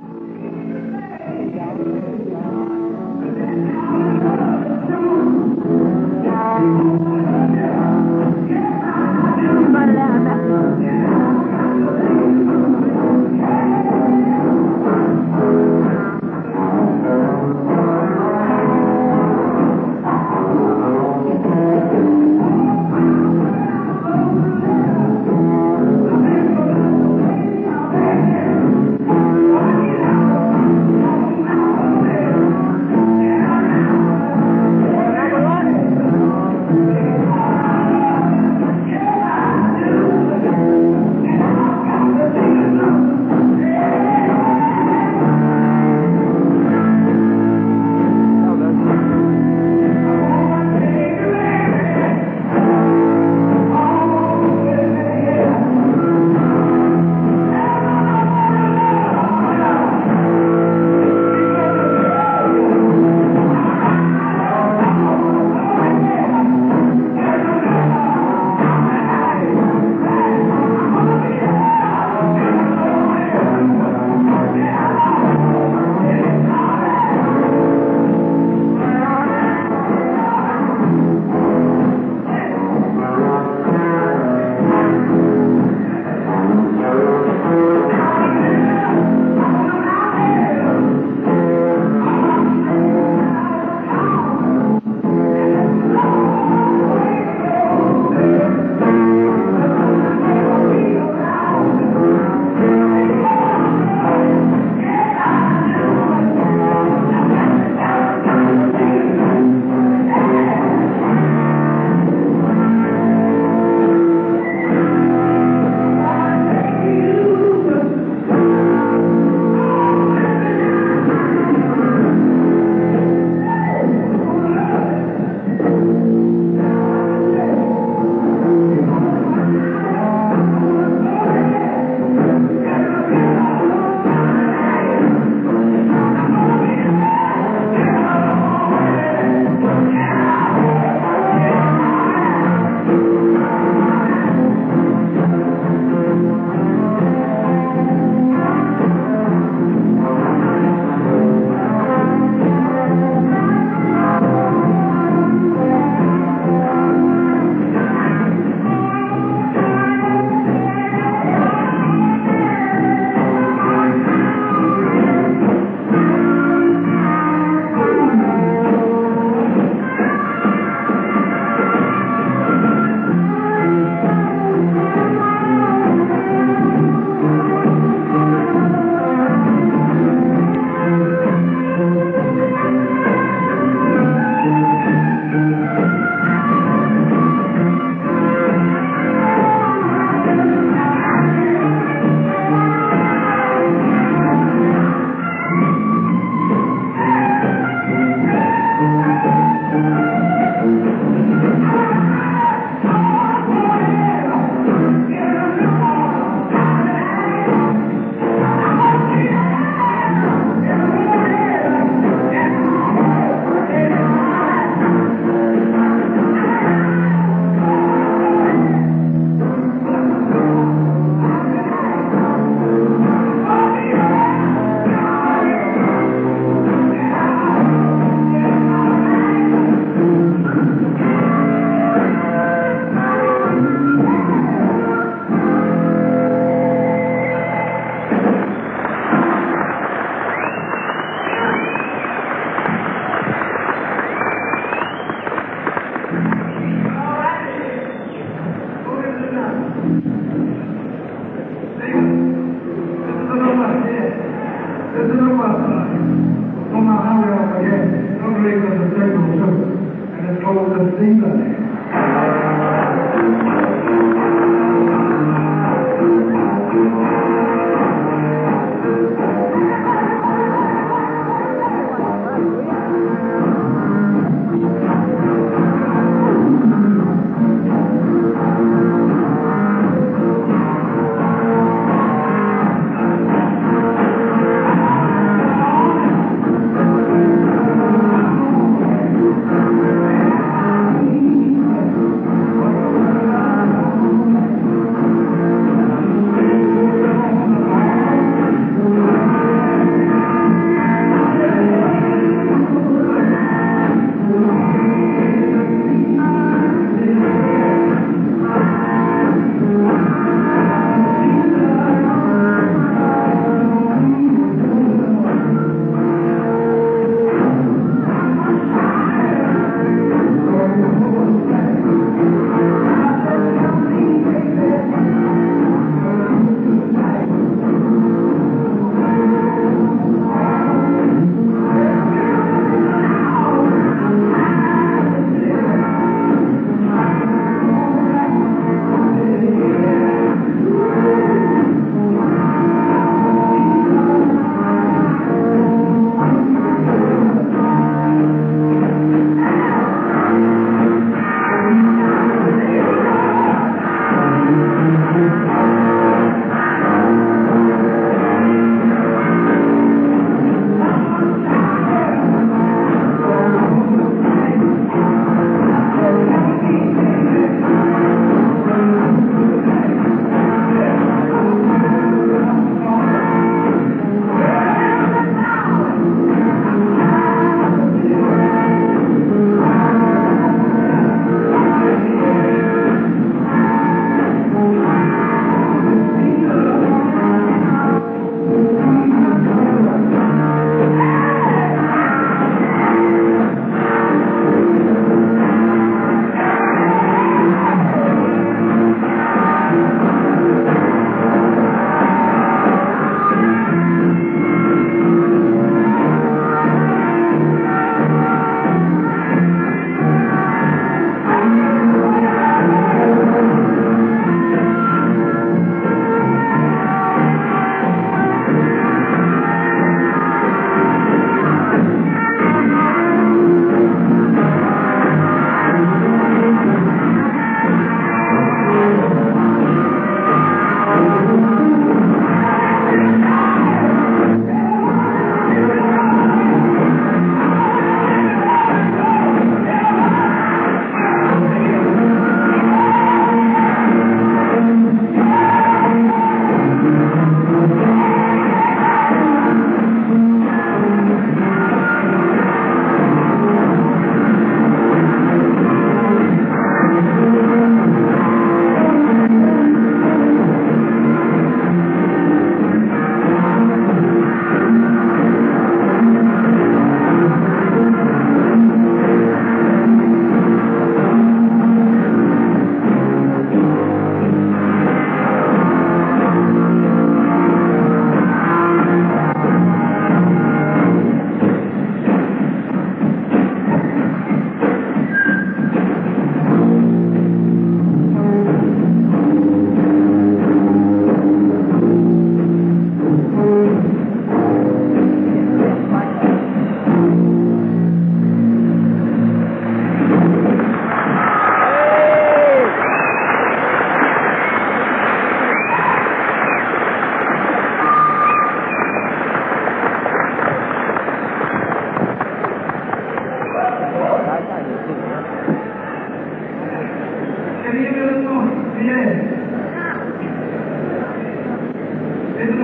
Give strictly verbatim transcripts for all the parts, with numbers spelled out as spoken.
Thank you.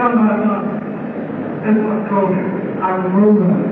This was called Aurora.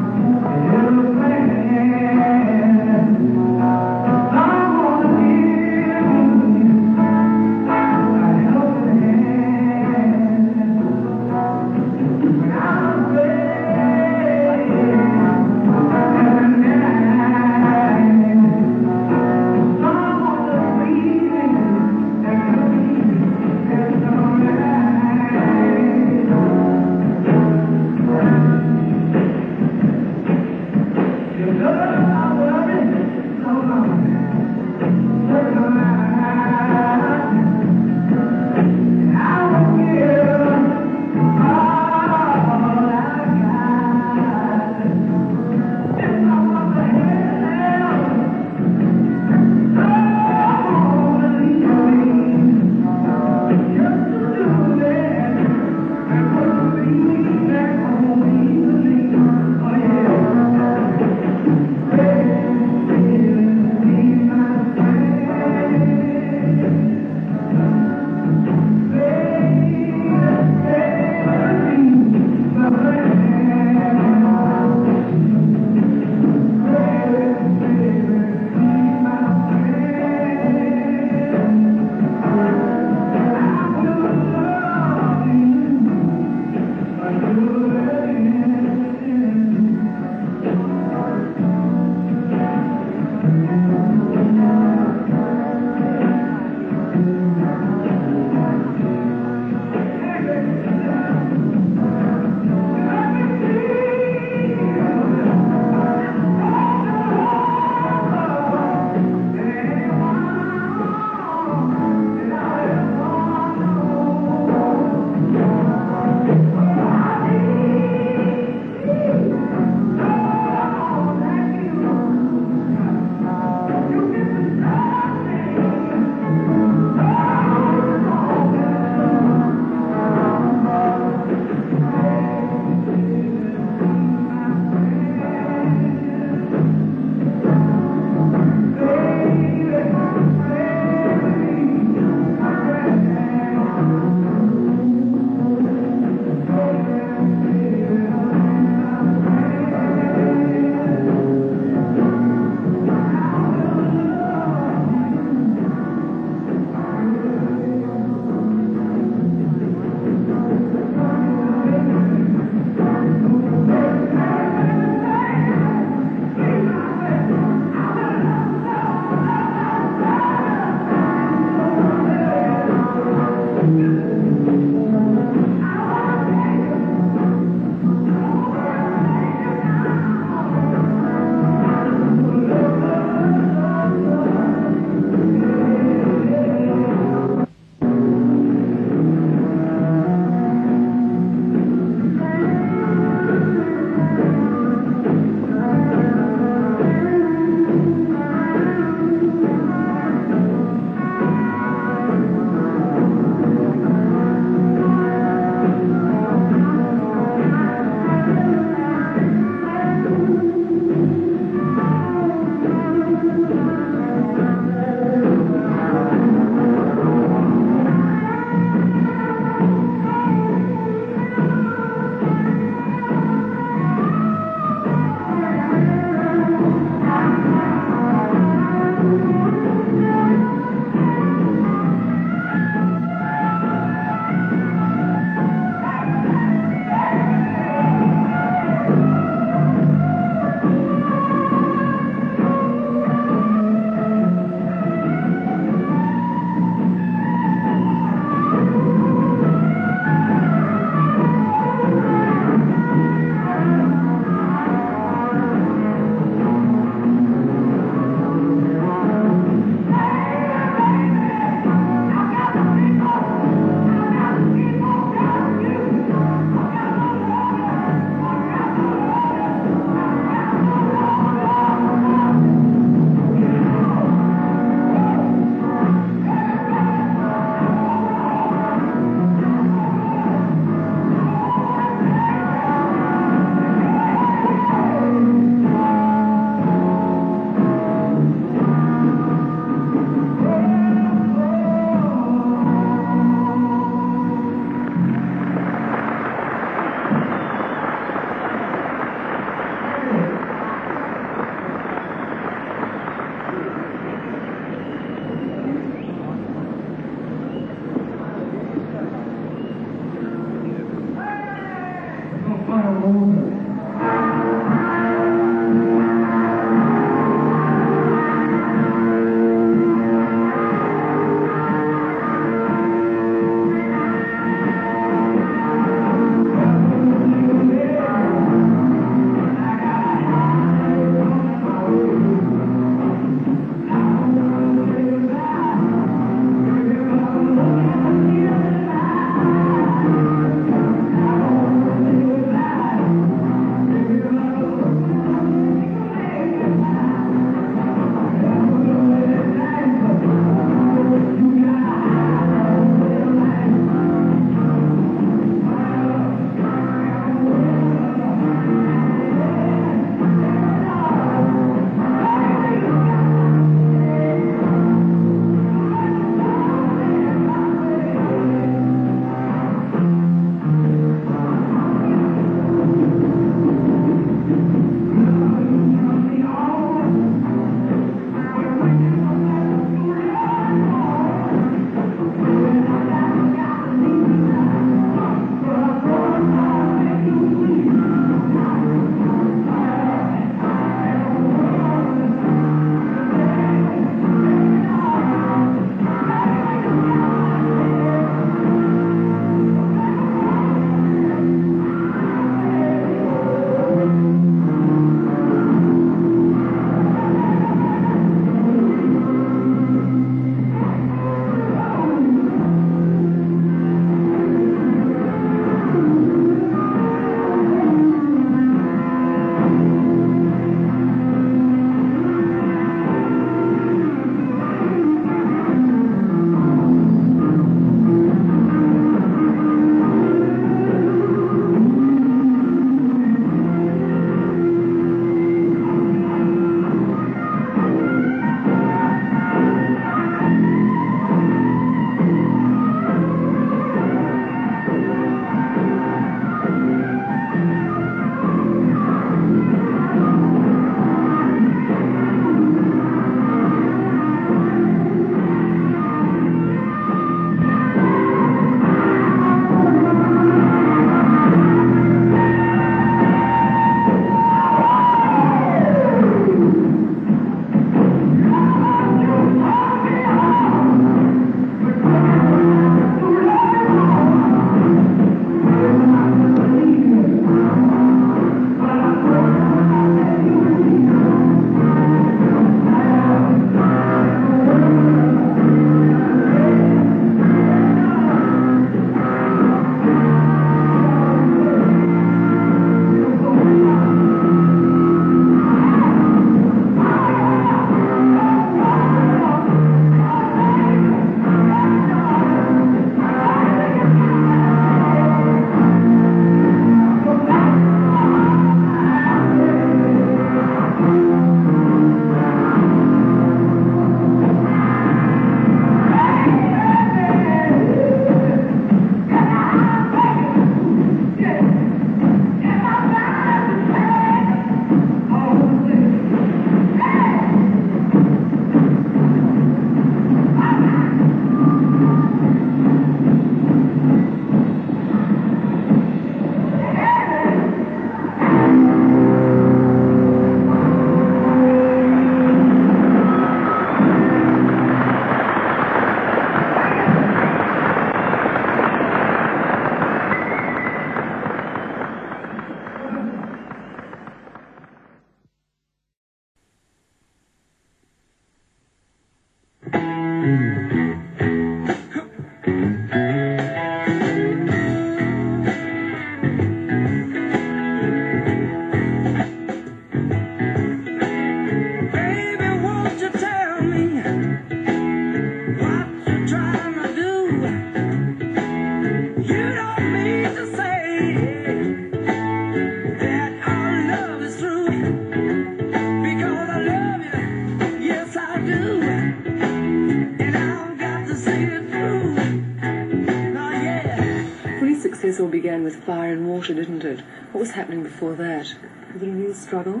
This all began with fire and water, didn't it? What was happening before that? Was it a real struggle?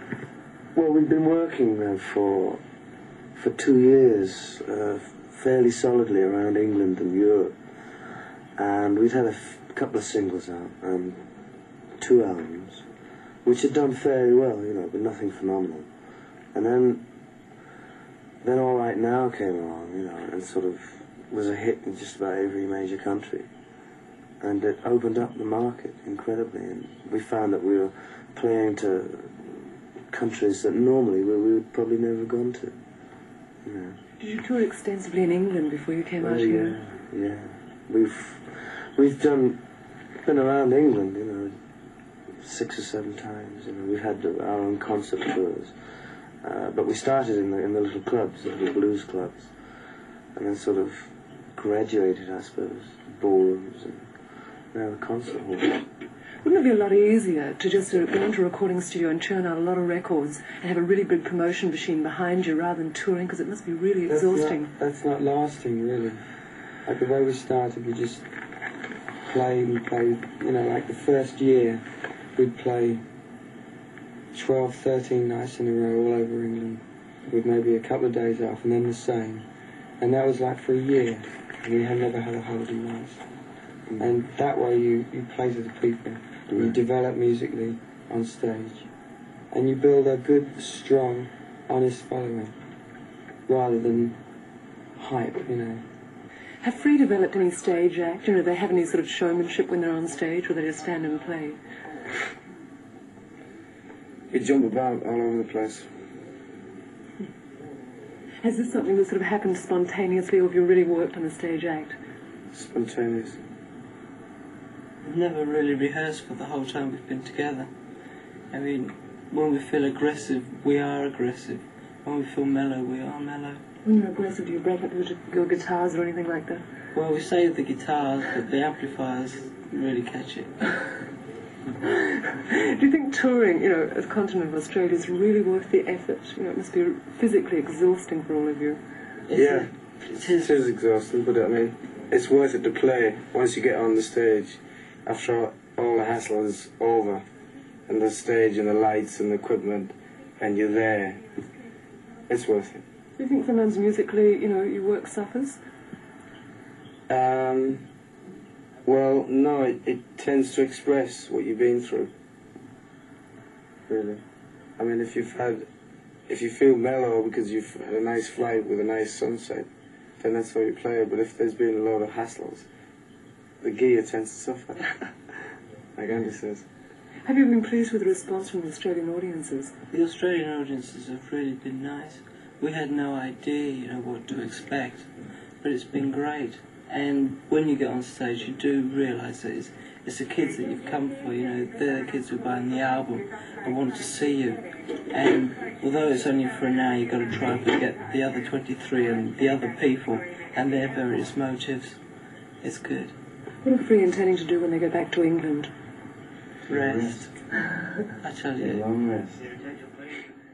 Well, we've been working uh, for for two years, uh, fairly solidly around England and Europe, and we'd had a f couple of singles out, and two albums, which had done fairly well, you know, but nothing phenomenal. And then, then All Right Now came along, you know, and sort of was a hit in just about every major country. And it opened up the market incredibly, and we found that we were playing to countries that normally we, we would probably never have gone to. You know. Did you tour extensively in England before you came Oh, out yeah, here? yeah. We've we've done been around England, you know, six or seven times. You know, we've had our own concert tours, uh, but we started in the in the little clubs, the little blues clubs, and then sort of graduated, I suppose, ballrooms and now the concert halls. Wouldn't it be a lot easier to just uh, go into a recording studio and churn out a lot of records and have a really big promotion machine behind you rather than touring? Because it must be really That's exhausting. Not, that's not lasting, really. Like the way we started, we just played and played, you know, like the first year we'd play twelve, thirteen nights in a row all over England with maybe a couple of days off and then the same. And that was like for a year, and we had never had a holiday once. Mm. And that way you, you play to the people, mm. you develop musically on stage, and you build a good, strong, honest following, rather than hype, you know. Have Free developed any stage act? You know, do they have any sort of showmanship when they're on stage, or they just stand and play? We jump about all over the place. Has this something that sort of happened spontaneously, or have you really worked on a stage act? Spontaneous. We've never really rehearsed for the whole time we've been together. I mean, when we feel aggressive, we are aggressive. When we feel mellow, we are mellow. When you're aggressive, do you break up your, your guitars or anything like that? Well, we save the guitars, but the amplifiers really catch it. Do you think touring, you know, as Continental Australia is really worth the effort? You know, it must be physically exhausting for all of you. It's Yeah, a, it it is. is exhausting, but I mean, it's worth it to play once you get on the stage. After all the hassle is over, and the stage and the lights and the equipment, and you're there, it's worth it. Do you think sometimes musically, you know, your work suffers? Um, well, no, it, it tends to express what you've been through. Really. I mean, if you've had, if you feel mellow because you've had a nice flight with a nice sunset, then that's how you play it. But if there's been a lot of hassles, the gear tends to suffer, like Andy says. Have you been pleased with the response from the Australian audiences? The Australian audiences have really been nice. We had no idea, you know, what to expect, but it's been great. And when you get on stage, you do realise that it's, it's the kids that you've come for, you know, they're the kids who are buying the album and want to see you. And although it's only for an hour, you've got to try and forget the other twenty-three and the other people and their various motives. It's good. What are Free intending to do when they go back to England? Rest. I tell you. Long rest.